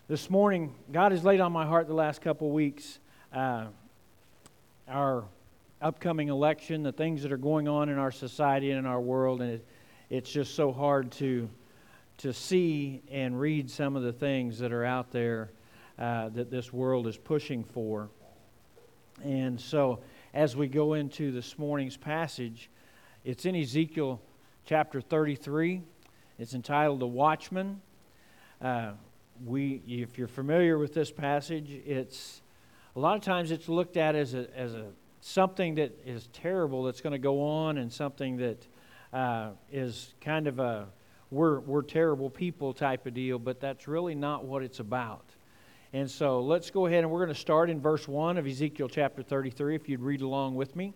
This morning, God has laid on my heart the last couple weeks our upcoming election, the things that are going on in our society and in our world, and it's just so hard to see and read some of the things that are out there that this world is pushing for. And so, as we go into this morning's passage, it's in Ezekiel chapter 33. It's entitled "The Watchman." If you're familiar with this passage, it's a lot of times it's looked at as something that is terrible that's going to go on, and something that is kind of a we're terrible people type of deal. But that's really not what it's about. And so let's go ahead and we're going to start in verse 1 of Ezekiel chapter 33. If you'd read along with me, it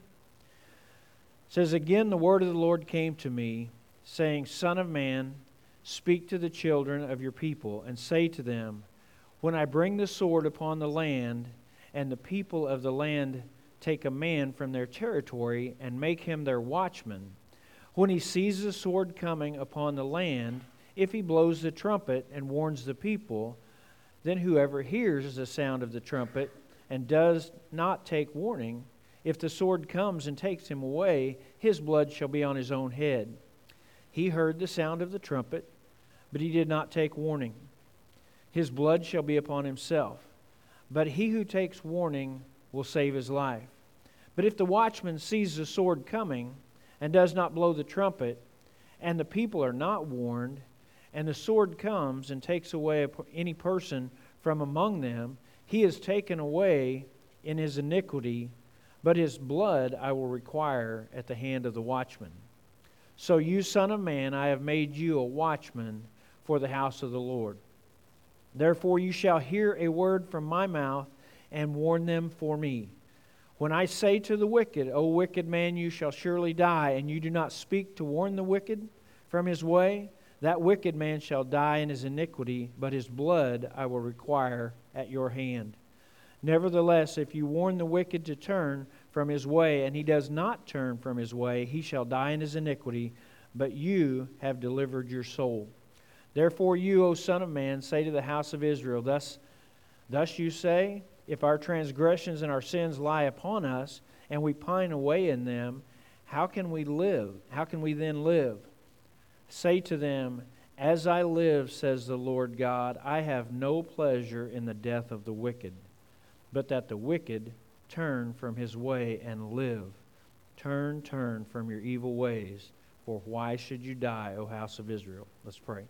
says, "Again the word of the Lord came to me, saying, Son of man, speak to the children of your people, and say to them, when I bring the sword upon the land, and the people of the land take a man from their territory, and make him their watchman, when he sees the sword coming upon the land, if he blows the trumpet and warns the people, then whoever hears the sound of the trumpet and does not take warning, if the sword comes and takes him away, his blood shall be on his own head. He heard the sound of the trumpet, but he did not take warning. His blood shall be upon himself. But he who takes warning will save his life. But if the watchman sees the sword coming and does not blow the trumpet, and the people are not warned, and the sword comes and takes away any person from among them, he is taken away in his iniquity, but his blood I will require at the hand of the watchman. So you, son of man, I have made you a watchman for the house of the Lord. Therefore you shall hear a word from my mouth, and warn them for me. When I say to the wicked, O wicked man, you shall surely die, and you do not speak to warn the wicked from his way, that wicked man shall die in his iniquity, but his blood I will require at your hand. Nevertheless, if you warn the wicked to turn from his way, and he does not turn from his way, he shall die in his iniquity, but you have delivered your soul. Therefore you, O Son of man, say to the house of Israel, Thus you say, if our transgressions and our sins lie upon us, and we pine away in them, how can we live? How can we then live? Say to them, As I live, says the Lord God, I have no pleasure in the death of the wicked, but that the wicked turn from his way and live. Turn from your evil ways, for why should you die, O house of Israel?" Let's pray.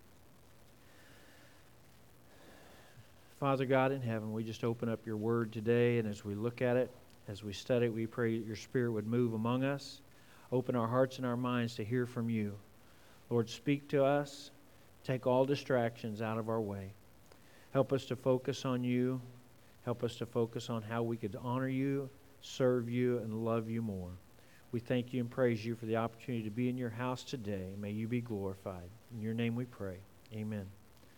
Father God in heaven, we just open up your word today, and as we look at it, as we study it, we pray that your Spirit would move among us. Open our hearts and our minds to hear from you. Lord, speak to us. Take all distractions out of our way. Help us to focus on you. Help us to focus on how we could honor you, serve you, and love you more. We thank you and praise you for the opportunity to be in your house today. May you be glorified. In your name we pray. Amen.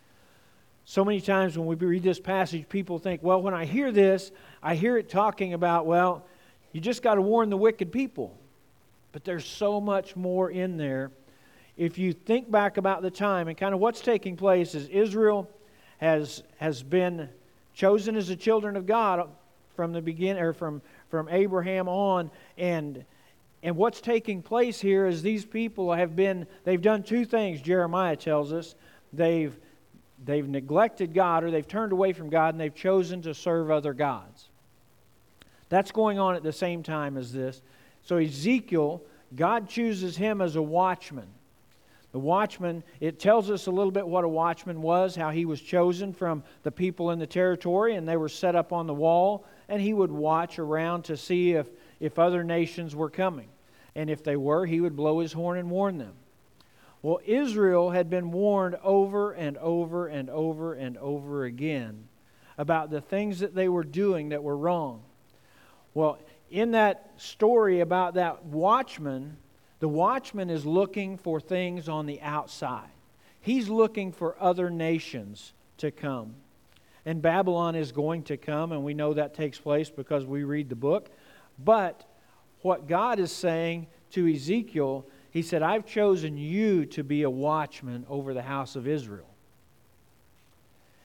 So many times when we read this passage, people think, well, when I hear this, I hear it talking about, well, you just got to warn the wicked people. But there's so much more in there. If you think back about the time and kind of what's taking place is Israel has been chosen as the children of God from the beginning, or from Abraham on, and what's taking place here is these people they've done two things. Jeremiah tells us they've neglected God, or they've turned away from God, and they've chosen to serve other gods. That's going on at the same time as this. So Ezekiel, God chooses him as a watchman. The watchman, it tells us a little bit what a watchman was, how he was chosen from the people in the territory, and they were set up on the wall, and he would watch around to see if other nations were coming. And if they were, he would blow his horn and warn them. Well, Israel had been warned over and over and over and over again about the things that they were doing that were wrong. Well, in that story about that watchman, the watchman is looking for things on the outside. He's looking for other nations to come. And Babylon is going to come, and we know that takes place because we read the book. But what God is saying to Ezekiel, He said, I've chosen you to be a watchman over the house of Israel.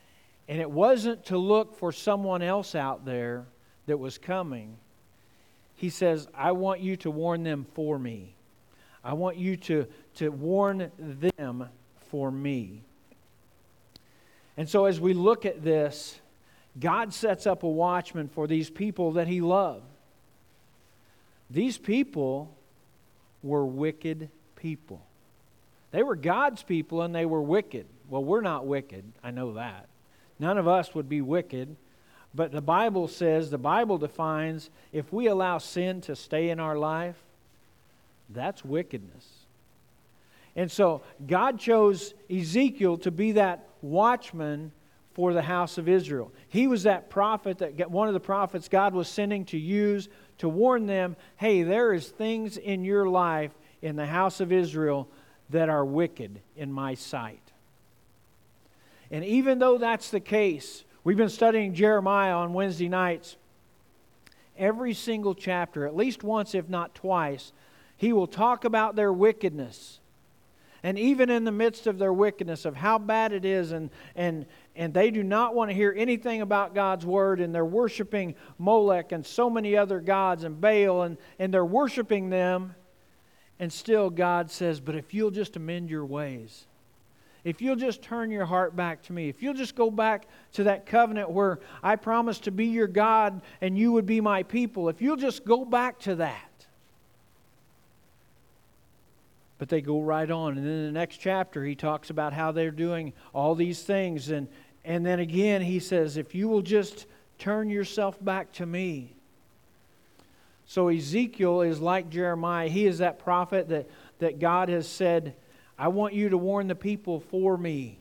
And it wasn't to look for someone else out there that was coming. He says, I want you to warn them for me. I want you to warn them for me. And so as we look at this, God sets up a watchman for these people that He loved. These people were wicked people. They were God's people and they were wicked. Well, we're not wicked. I know that. None of us would be wicked. But the Bible says, the Bible defines, if we allow sin to stay in our life, that's wickedness. And so God chose Ezekiel to be that watchman for the house of Israel. He was that prophet, one of the prophets God was sending to use to warn them, hey, there is things in your life in the house of Israel that are wicked in my sight. And even though that's the case, we've been studying Jeremiah on Wednesday nights. Every single chapter, at least once if not twice, he will talk about their wickedness. And even in the midst of their wickedness, of how bad it is, and they do not want to hear anything about God's Word, and they're worshiping Molech and so many other gods and Baal, and they're worshiping them, and still God says, but if you'll just amend your ways, if you'll just turn your heart back to me, if you'll just go back to that covenant where I promised to be your God and you would be my people, if you'll just go back to that. But they go right on. And then in the next chapter, he talks about how they're doing all these things. And then again, he says, if you will just turn yourself back to me. So Ezekiel is like Jeremiah. He is that prophet that God has said, I want you to warn the people for me.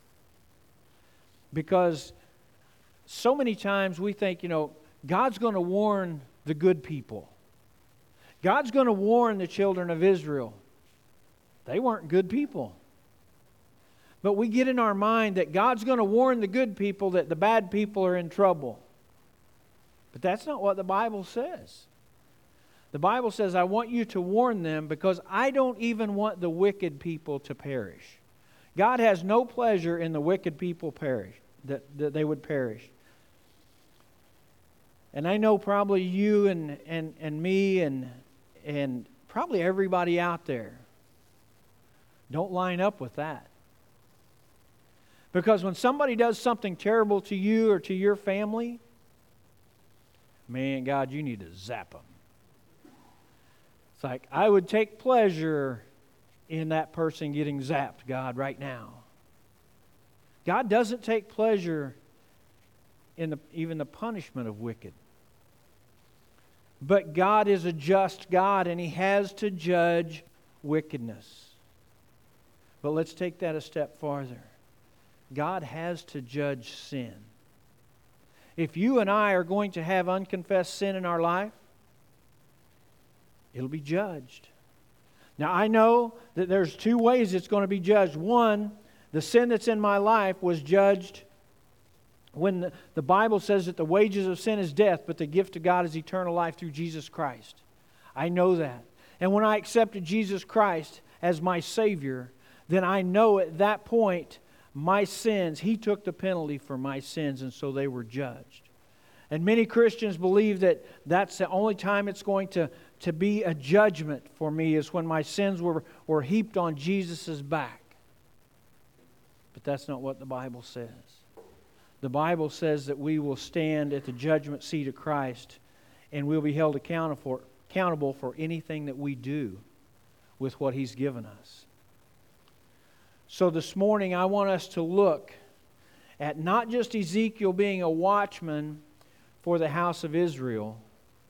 Because so many times we think, God's going to warn the good people. God's going to warn the children of Israel. They weren't good people. But we get in our mind that God's going to warn the good people that the bad people are in trouble. But that's not what the Bible says. The Bible says, I want you to warn them because I don't even want the wicked people to perish. God has no pleasure in the wicked people that they would perish. And I know probably you and me and probably everybody out there don't line up with that. Because when somebody does something terrible to you or to your family, man, God, you need to zap them. It's like, I would take pleasure in that person getting zapped, God, right now. God doesn't take pleasure in even the punishment of wicked. But God is a just God, and He has to judge wickedness. But let's take that a step farther. God has to judge sin. If you and I are going to have unconfessed sin in our life, it'll be judged. Now, I know that there's two ways it's going to be judged. One, the sin that's in my life was judged when the Bible says that the wages of sin is death, but the gift of God is eternal life through Jesus Christ. I know that. And when I accepted Jesus Christ as my Savior, then I know at that point, my sins, He took the penalty for my sins, and so they were judged. And many Christians believe that that's the only time it's going to be a judgment for me is when my sins were heaped on Jesus' back. But that's not what the Bible says. The Bible says that we will stand at the judgment seat of Christ and we'll be held accountable for anything that we do with what He's given us. So this morning I want us to look at not just Ezekiel being a watchman for the house of Israel,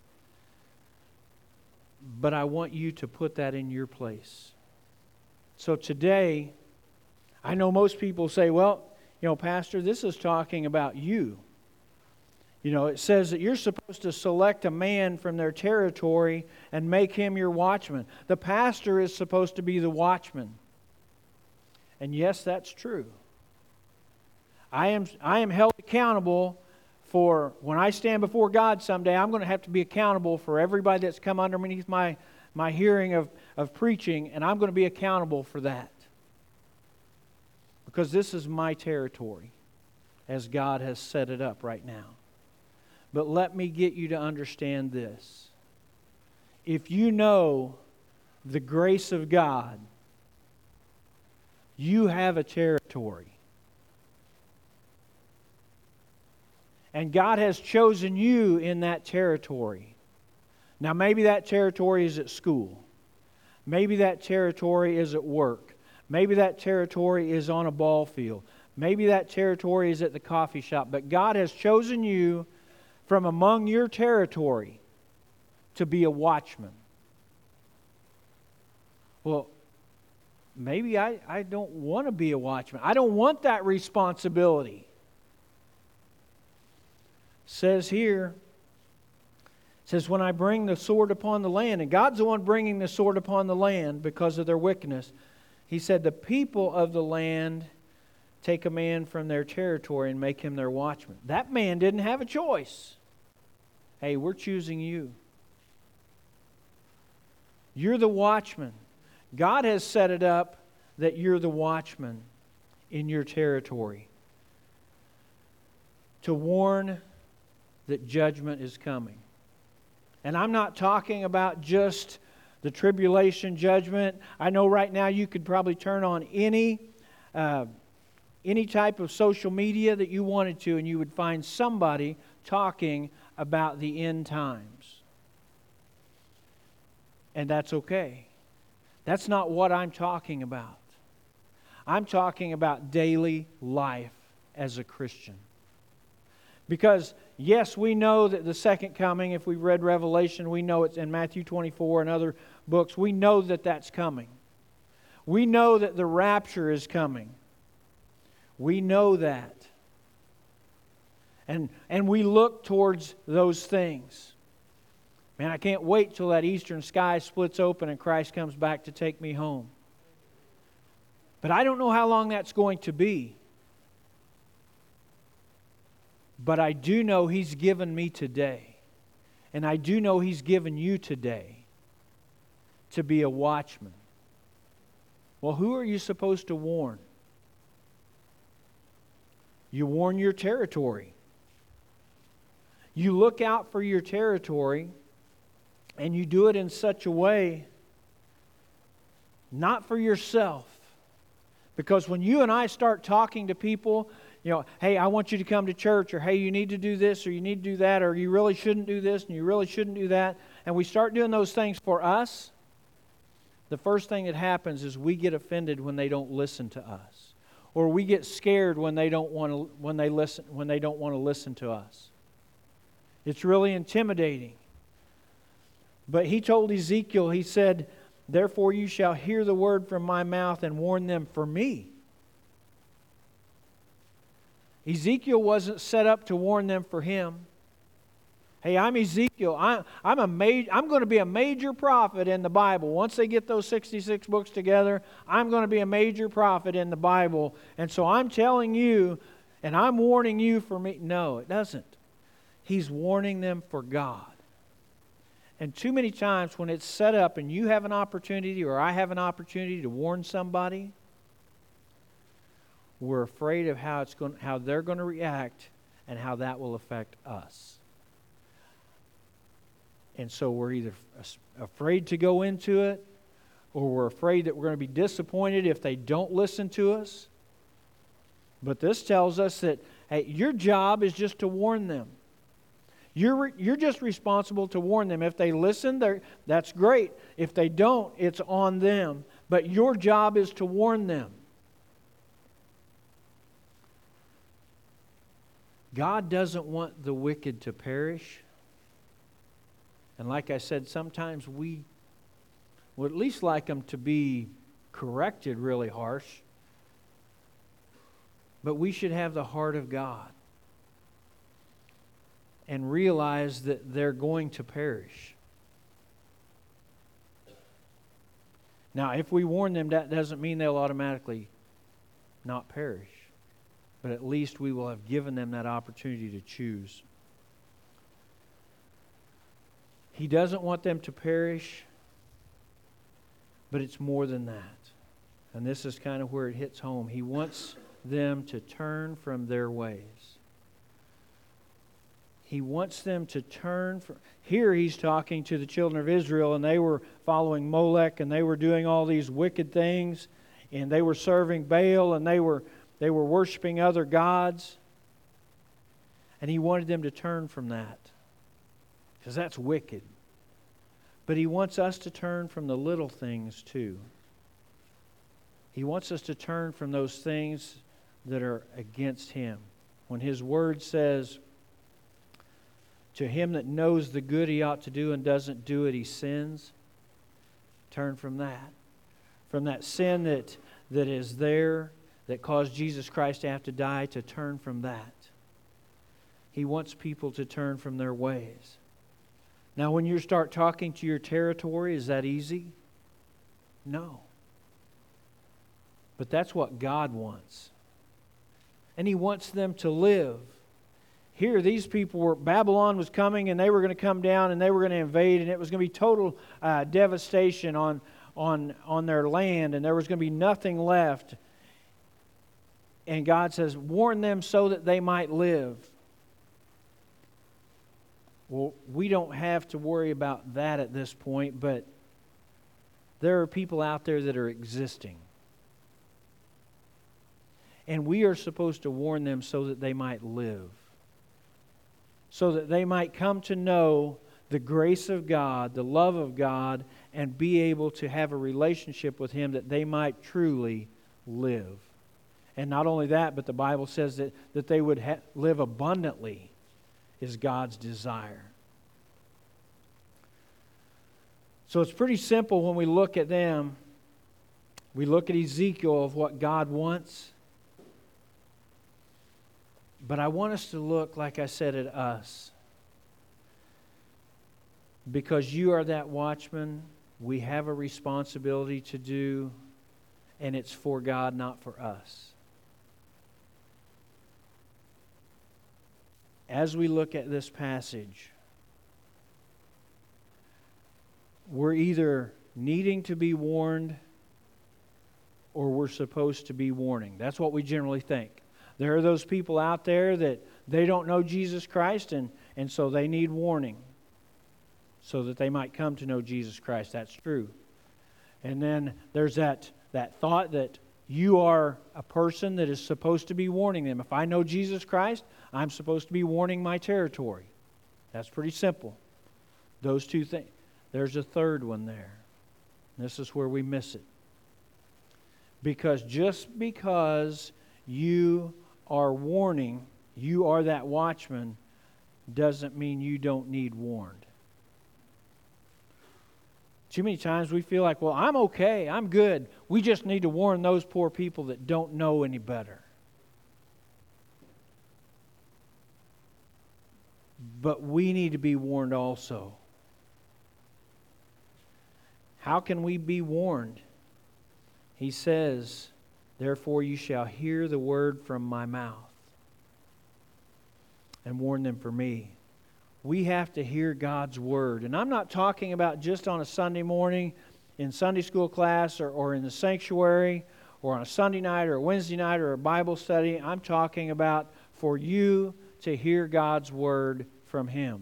but I want you to put that in your place. So today, I know most people say, well, Pastor, this is talking about you. It says that you're supposed to select a man from their territory and make him your watchman. The pastor is supposed to be the watchman. And yes, that's true. I am held accountable for when I stand before God someday. I'm going to have to be accountable for everybody that's come underneath my hearing of preaching, and I'm going to be accountable for that. Because this is my territory. as God has set it up right now. But let me get you to understand this. If you know the grace of God, you have a territory. And God has chosen you in that territory. Now, maybe that territory is at school. Maybe that territory is at work. Maybe that territory is on a ball field. Maybe that territory is at the coffee shop. But God has chosen you from among your territory to be a watchman. Well, maybe I don't want to be a watchman. I don't want that responsibility. Says here, says, when I bring the sword upon the land, and God's the one bringing the sword upon the land because of their wickedness. He said, the people of the land take a man from their territory and make him their watchman. That man didn't have a choice. Hey, we're choosing you. You're the watchman. God has set it up that you're the watchman in your territory to warn that judgment is coming. And I'm not talking about just the tribulation judgment. I know right now you could probably turn on any type of social media that you wanted to, and you would find somebody talking about the end times. And that's okay. That's not what I'm talking about. I'm talking about daily life as a Christian. Because, yes, we know that the second coming, if we've read Revelation, we know it's in Matthew 24 and other books, we know that that's coming. We know that the rapture is coming. We know that. And we look towards those things. Man, I can't wait till that eastern sky splits open and Christ comes back to take me home. But I don't know how long that's going to be. But I do know He's given me today. And I do know He's given you today to be a watchman. Well, who are you supposed to warn? You warn your territory. You look out for your territory, and you do it in such a way, not for yourself. Because when you and I start talking to people, hey, I want you to come to church, or hey, you need to do this, or you need to do that, or you really shouldn't do this, and you really shouldn't do that, and we start doing those things for us, the first thing that happens is we get offended when they don't listen to us. Or we get scared when they don't want to listen to us. It's really intimidating. But He told Ezekiel, He said, therefore you shall hear the word from my mouth and warn them for me. Ezekiel wasn't set up to warn them for him. Hey, I'm Ezekiel. I'm going to be a major prophet in the Bible. Once they get those 66 books together, I'm going to be a major prophet in the Bible. And so I'm telling you, and I'm warning you for me. No, it doesn't. He's warning them for God. And too many times when it's set up and you have an opportunity or I have an opportunity to warn somebody, we're afraid of how they're going to react and how that will affect us. And so we're either afraid to go into it, or we're afraid that we're going to be disappointed if they don't listen to us. But this tells us that, hey, your job is just to warn them. You're just responsible to warn them. If they listen, that's great. If they don't, it's on them. But your job is to warn them. God doesn't want the wicked to perish. And like I said, sometimes we would at least like them to be corrected really harsh. But we should have the heart of God and realize that they're going to perish. Now, if we warn them, that doesn't mean they'll automatically not perish. But at least we will have given them that opportunity to choose. He doesn't want them to perish, but it's more than that. And this is kind of where it hits home. He wants them to turn from their ways. He wants them to turn from... Here he's talking to the children of Israel, and they were following Molech, and they were doing all these wicked things, and they were serving Baal, and they were worshiping other gods. And he wanted them to turn from that, because that's wicked. But he wants us to turn from the little things too. He wants us to turn from those things that are against Him. When His Word says, to him that knows the good he ought to do and doesn't do it, he sins. Turn from that. From that sin that is there, that caused Jesus Christ to have to die, to turn from that. He wants people to turn from their ways. Now, when you start talking to your territory, is that easy? No. But that's what God wants. And He wants them to live. Here, these people were, Babylon was coming, and they were going to come down, and they were going to invade, and it was going to be total devastation on their land, and there was going to be nothing left. And God says, warn them so that they might live. Well, we don't have to worry about that at this point, but there are people out there that are existing. And we are supposed to warn them so that they might live. So that they might come to know the grace of God, the love of God, and be able to have a relationship with Him, that they might truly live. And not only that, but the Bible says that they would live abundantly is God's desire. So it's pretty simple when we look at them. We look at Ezekiel of what God wants. But I want us to look, like I said, at us. Because you are that watchman, we have a responsibility to do, and it's for God, not for us. As we look at this passage, we're either needing to be warned or we're supposed to be warning. That's what we generally think. There are those people out there that they don't know Jesus Christ, and so they need warning so that they might come to know Jesus Christ. That's true. And then there's that thought that you are a person that is supposed to be warning them. If I know Jesus Christ, I'm supposed to be warning my territory. That's pretty simple. Those two things. There's a third one there. This is where we miss it. Because just because you are warning, you are that watchman, doesn't mean you don't need warned. Too many times we feel like, well, I'm okay, I'm good. We just need to warn those poor people that don't know any better. But we need to be warned also. How can we be warned? He says, therefore you shall hear the word from my mouth and warn them for me. We have to hear God's word. And I'm not talking about just on a Sunday morning in Sunday school class or in the sanctuary or on a Sunday night or a Wednesday night or a Bible study. I'm talking about for you to hear God's word from Him.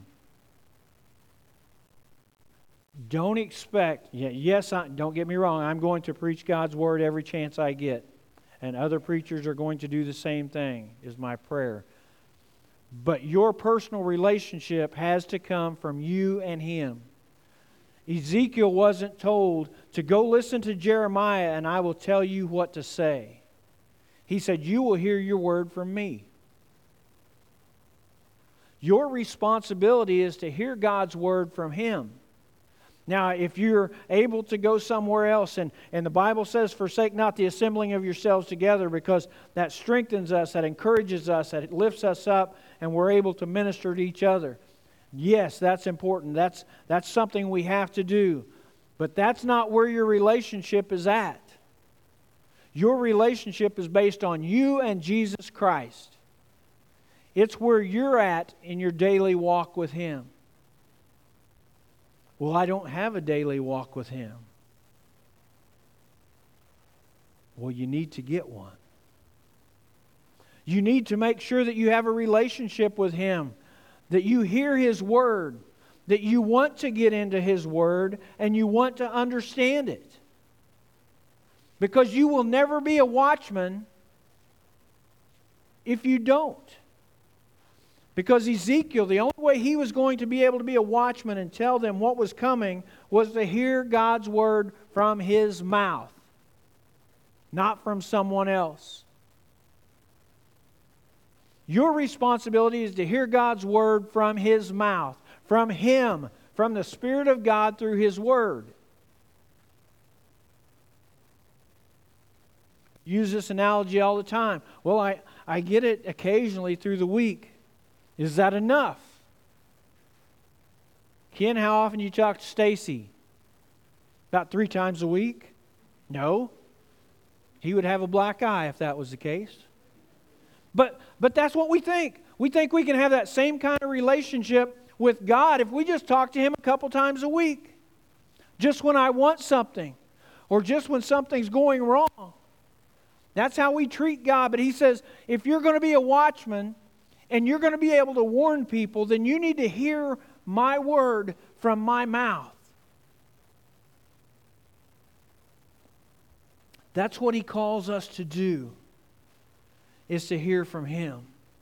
Don't expect, don't get me wrong, I'm going to preach God's word every chance I get. And other preachers are going to do the same thing, is my prayer. But your personal relationship has to come from you and Him. Ezekiel wasn't told to go listen to Jeremiah and I will tell you what to say. He said, you will hear your word from me. Your responsibility is to hear God's word from Him. Now, if you're able to go somewhere else, and the Bible says, forsake not the assembling of yourselves together, because that strengthens us, that encourages us, that it lifts us up, and we're able to minister to each other. Yes, that's important. That's something we have to do. But that's not where your relationship is at. Your relationship is based on you and Jesus Christ. It's where you're at in your daily walk with Him. Well, I don't have a daily walk with Him. Well, you need to get one. You need to make sure that you have a relationship with Him, that you hear His Word, that you want to get into His Word, and you want to understand it. Because you will never be a watchman if you don't. Because Ezekiel, the only way he was going to be able to be a watchman and tell them what was coming was to hear God's Word from his mouth, not from someone else. Your responsibility is to hear God's Word from His mouth, from Him, from the Spirit of God through His Word. Use this analogy all the time. Well, I get it occasionally through the week. Is that enough? Ken, how often do you talk to Stacy? About 3 times a week? No. He would have a black eye if that was the case. But that's what we think. We think we can have that same kind of relationship with God if we just talk to Him a couple times a week. Just when I want something, or just when something's going wrong. That's how we treat God. But He says, if you're going to be a watchman and you're going to be able to warn people, then you need to hear my word from my mouth. That's what He calls us to do, is to hear from Him.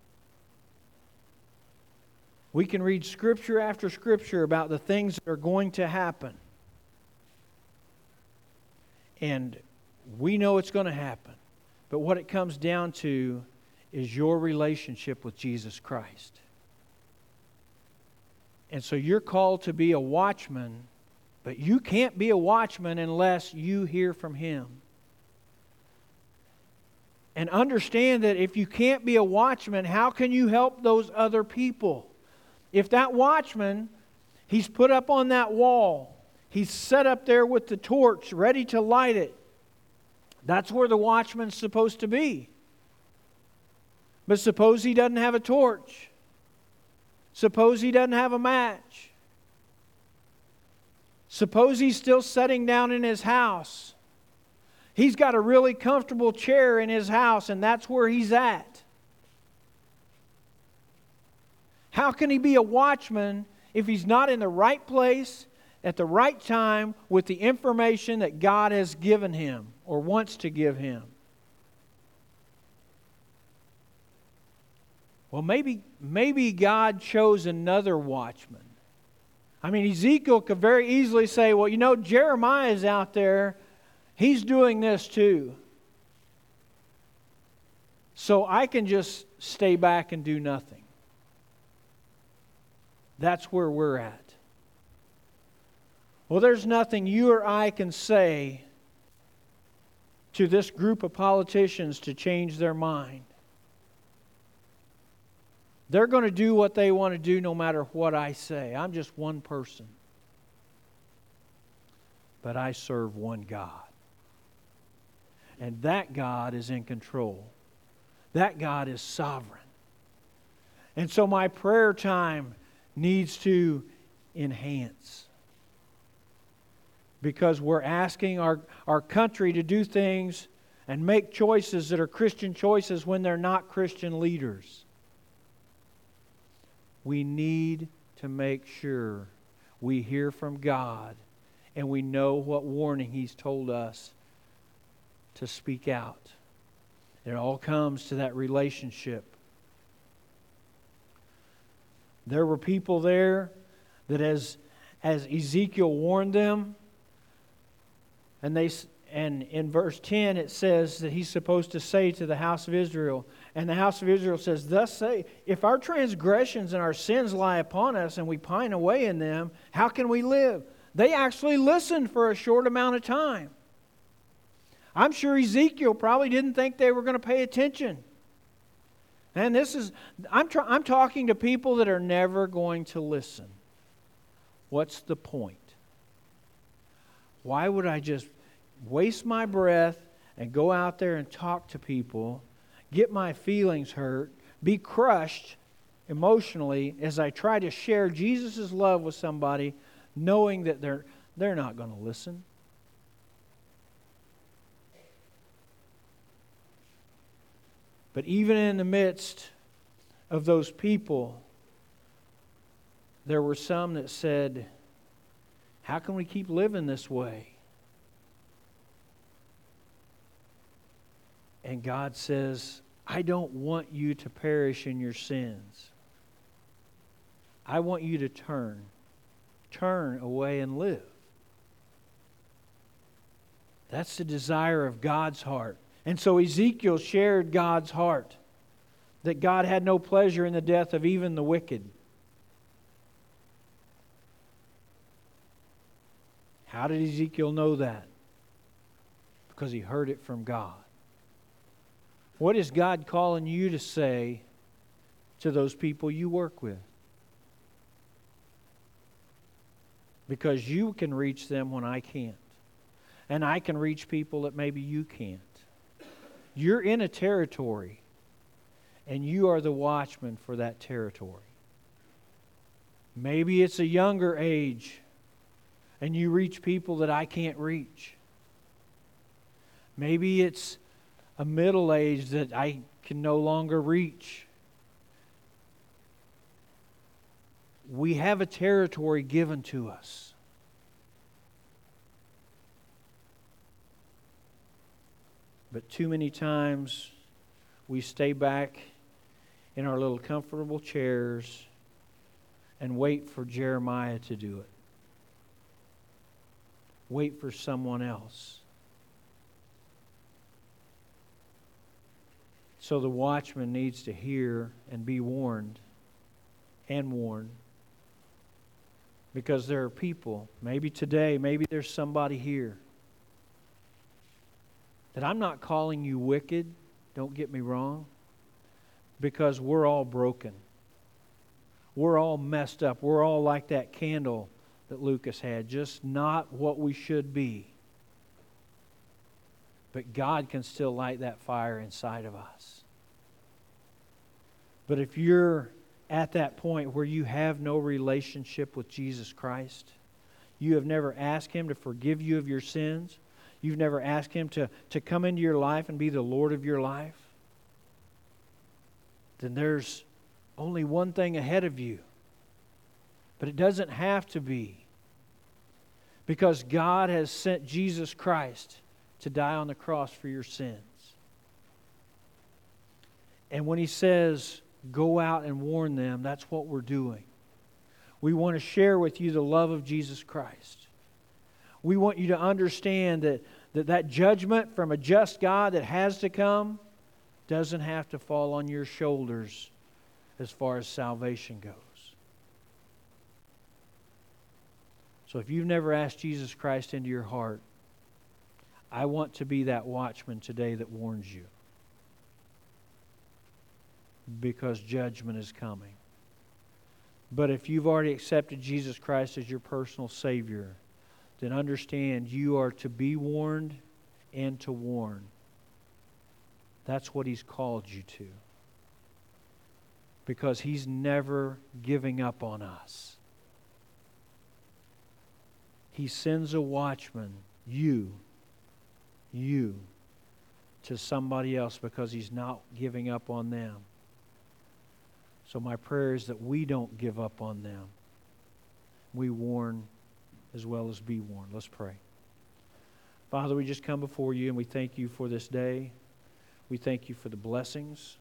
We can read Scripture after Scripture about the things that are going to happen. And we know it's going to happen. But what it comes down to is your relationship with Jesus Christ. And so you're called to be a watchman, but you can't be a watchman unless you hear from Him. And understand that if you can't be a watchman, how can you help those other people? If that watchman, he's put up on that wall, he's set up there with the torch, ready to light it, that's where the watchman's supposed to be. But suppose he doesn't have a torch. Suppose he doesn't have a match. Suppose he's still sitting down in his house. He's got a really comfortable chair in his house, and that's where he's at. How can he be a watchman if he's not in the right place at the right time with the information that God has given him or wants to give him? Well, maybe God chose another watchman. I mean, Ezekiel could very easily say, well, you know, Jeremiah's out there. He's doing this too. So I can just stay back and do nothing. That's where we're at. Well, there's nothing you or I can say to this group of politicians to change their mind. They're going to do what they want to do no matter what I say. I'm just one person. But I serve one God. And that God is in control. That God is sovereign. And so my prayer time needs to enhance. Because we're asking our country to do things and make choices that are Christian choices when they're not Christian leaders. We need to make sure we hear from God and we know what warning He's told us to speak out. It all comes to that relationship. There were people there that as Ezekiel warned them, and in verse 10 it says that he's supposed to say to the house of Israel, and the house of Israel says, thus say, if our transgressions and our sins lie upon us and we pine away in them, how can we live? They actually listened for a short amount of time. I'm sure Ezekiel probably didn't think they were going to pay attention. And I'm talking to people that are never going to listen. What's the point? Why would I just waste my breath and go out there and talk to people, get my feelings hurt, be crushed emotionally as I try to share Jesus' love with somebody, knowing that they're not going to listen? But even in the midst of those people, there were some that said, how can we keep living this way? And God says, I don't want you to perish in your sins. I want you to turn away and live. That's the desire of God's heart. And so Ezekiel shared God's heart, that God had no pleasure in the death of even the wicked. How did Ezekiel know that? Because he heard it from God. What is God calling you to say to those people you work with? Because you can reach them when I can't. And I can reach people that maybe you can't. You're in a territory, and you are the watchman for that territory. Maybe it's a younger age, and you reach people that I can't reach. Maybe it's a middle age that I can no longer reach. We have a territory given to us. But too many times we stay back in our little comfortable chairs and wait for Jeremiah to do it. Wait for someone else. So the watchman needs to hear and be warned and warn. Because there are people, maybe today, maybe there's somebody here, that I'm not calling you wicked, don't get me wrong, because we're all broken. We're all messed up. We're all like that candle that Lucas had, just not what we should be. But God can still light that fire inside of us. But if you're at that point where you have no relationship with Jesus Christ, you have never asked Him to forgive you of your sins, you've never asked Him to come into your life and be the Lord of your life, then there's only one thing ahead of you. But it doesn't have to be. Because God has sent Jesus Christ to die on the cross for your sins. And when He says, go out and warn them, that's what we're doing. We want to share with you the love of Jesus Christ. We want you to understand that judgment from a just God that has to come doesn't have to fall on your shoulders as far as salvation goes. So if you've never asked Jesus Christ into your heart, I want to be that watchman today that warns you. Because judgment is coming. But if you've already accepted Jesus Christ as your personal Savior, then understand you are to be warned and to warn. That's what He's called you to. Because He's never giving up on us. He sends a watchman, you, to somebody else because He's not giving up on them. So my prayer is that we don't give up on them. We warn as well as be warned. Let's pray. Father, we just come before You and we thank You for this day. We thank You for the blessings.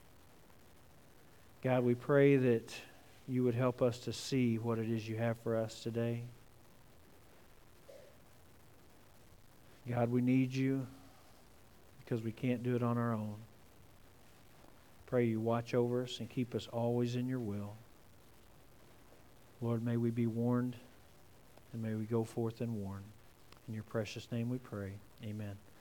God, we pray that You would help us to see what it is You have for us today. God, we need You because we can't do it on our own. Pray You watch over us and keep us always in Your will. Lord, may we be warned and may we go forth and warn. In Your precious name we pray. Amen.